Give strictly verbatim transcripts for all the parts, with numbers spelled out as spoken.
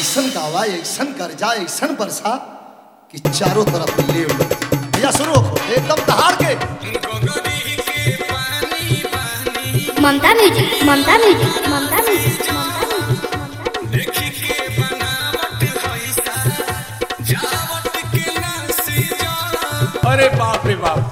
ऐसन गावा ऐसन कर्जा ऐसन बरसा कि चारों तरफ ले भैया सुनो एकदम दहाड़ के Mamta music Mamta music Mamta music अरे बाप रे बाप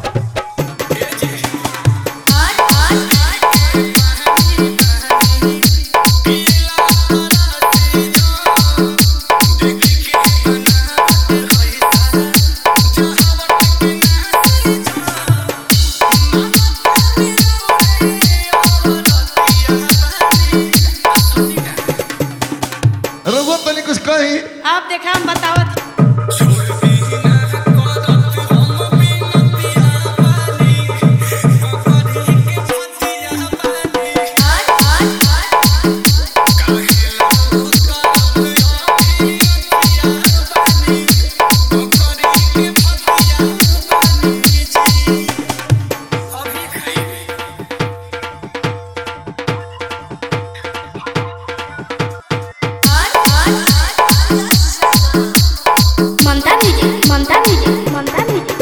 कुछ कही आप देखा हम बतावत Mamta music Mamta music Mamta music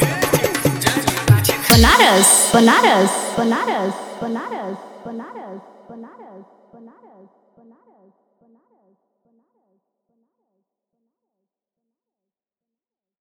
Banaras, Banaras, Banaras, Banaras, Banaras.